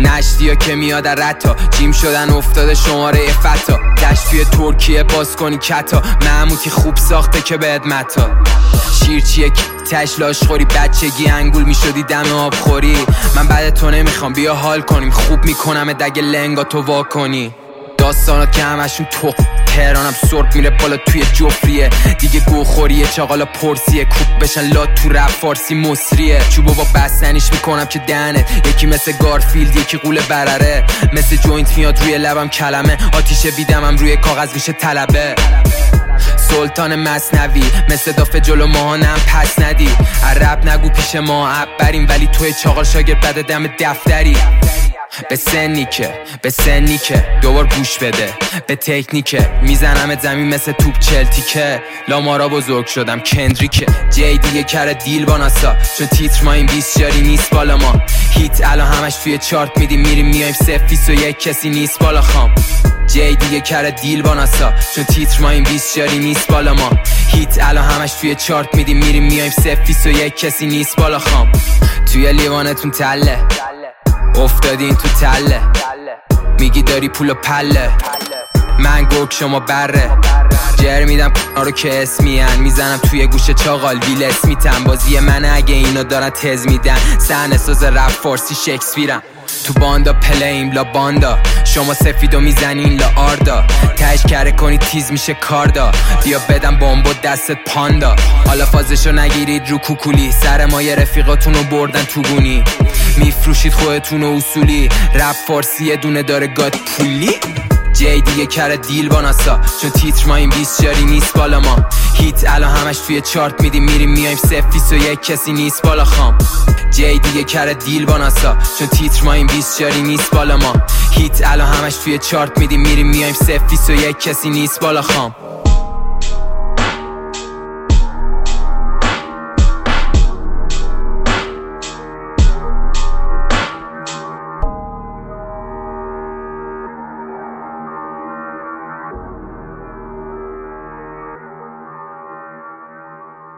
نشتیا که میاد رتا جیم شدن افتاده شماره فتا دشت توی ترکیه باز کنی کتا معموتی خوب ساخته که بهت متا شیر چیه تش لاش خوری بچگی انگول میشدی دم آب خوری من بعد تو نمیخوام بیا حال کنیم خوب میکنم دگه لنگا تو وا کنی داستانات که همشون تو تهرانم سرب میره بالا توی جفریه دیگه گوخوریه چاقالا پرسیه کوب بشن لات تو رپ فارسی مصریه چوبو با بستنیش میکنم که دهنت یکی مثل گارفیلد یکی قول برره مثل جوینت میاد روی لبم کلمه آتیش ویدمم روی کاغذ میشه طلبه سلطان مثنوی مثل دافه جلو ماهانم پس ندی رپ نگو پیش ما عب بریم ولی توی چاقال شاگرد بده دم دفتری به سنی که دوبار گوش بده به تکنیکه میزنمت زمین مثل توپ چلتیکه لامارا بزرگ شدم کندریکه جی دیگه کره دیل با ناسا چون تیتر ما این 20 جاری نیست بالا ما هیت الان همش توی چارت میدیم میریم میایم 0-21 کسی نیست بالا خام جی دیگه کره دیل با ناسا چون تیتر ما این 20 جاری نیست بالا ما هیت الان همش توی چارت میدیم میریم میایم 0-21 کسی نیست بالا خام توی لیوانتون تله افتادین تو تله میگی داری پول و پله من گرگ شما بره جر میدم رو که اسمین میزنم توی گوشه چاقال ویل اسمیتم بازی من اگه اینو دارن تز میدن صحنه ساز رپ فارسی شکسپیرم تو باندا پلیم لا باندا شما سفیدو میزنین لا آردا تش کره کنی تیز میشه کاردا بیا بدم بمبو دستت پاندا حالا فازشو نگیرید رو کوکولی سر ما یه رفیقاتونو بردن تو گونی میفروشید خودتونو اصولی رپ فارسی یه دونه داره گاد پولی جی دیگه کره دیل با ناسا چون تیتر ما این 20 جاری نیست بالا ما هیت الان همش توی چارت میدیم میریم میایم 0-21 کسی نیست بالا خام جی دیگه کره دیل با ناسا چون تیتر ما این 20 جاری نیست بالا ما هیت الان همش توی چارت میدیم میریم میایم 0-21 کسی نیست بالا خام